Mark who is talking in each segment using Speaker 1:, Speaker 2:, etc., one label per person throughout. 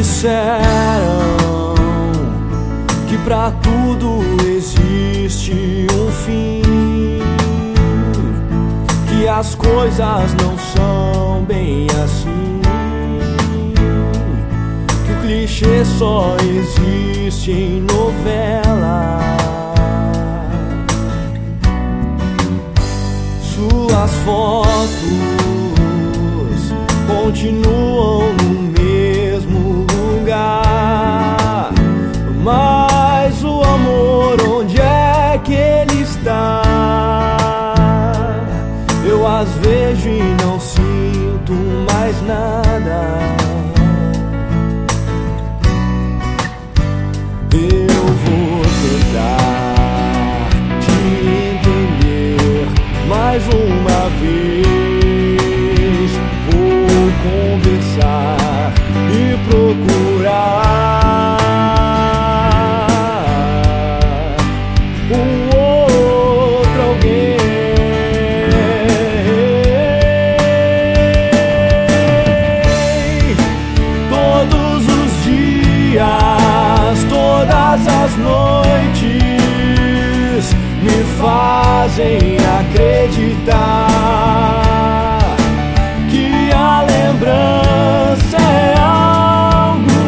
Speaker 1: disseram que pra tudo existe um fim, que as coisas não são bem assim, que o clichê só existe em novela. Suas fotos continuam no mesmo lugar, mas o amor, onde é que ele está? Eu as vejo e não sinto mais nada. Eu vou tentar te entender mais uma vez. Vou conversar e procurar um outro alguém. Todos os dias, todas as noites me fazem acreditar que a lembrança é algo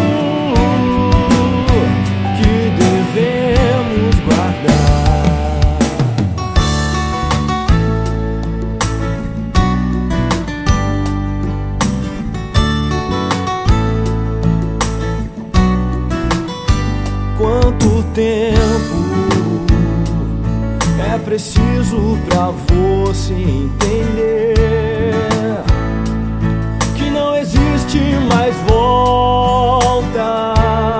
Speaker 1: que devemos guardar. Quanto tempo é preciso pra você entender que não existe mais volta,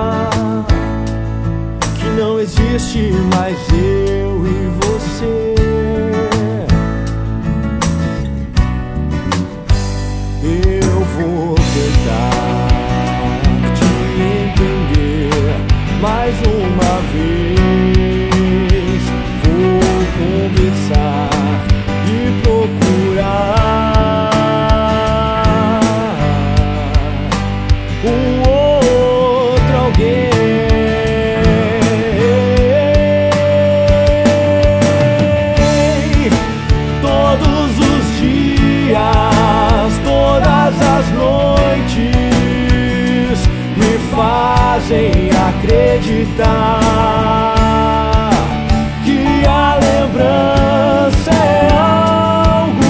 Speaker 1: que não existe mais eu e você. Eu vou tentar te entender mais uma vez. Conversar e procurar um outro alguém. Todos os dias, todas as noites me fazem acreditar que a lembrança é algo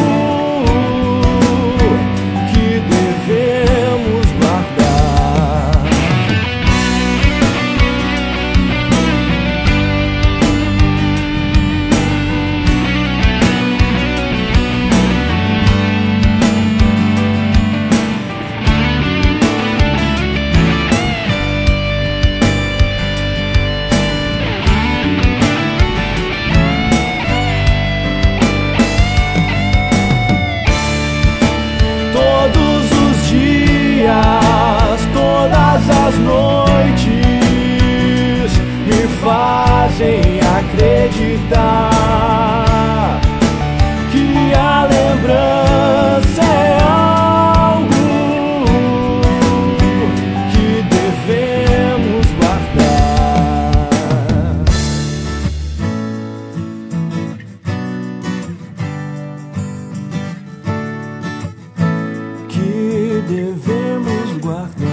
Speaker 1: que devemos guardar. Todas as noites me fazem acreditar que a lembrança é algo que devemos guardar. Que devemos guardar.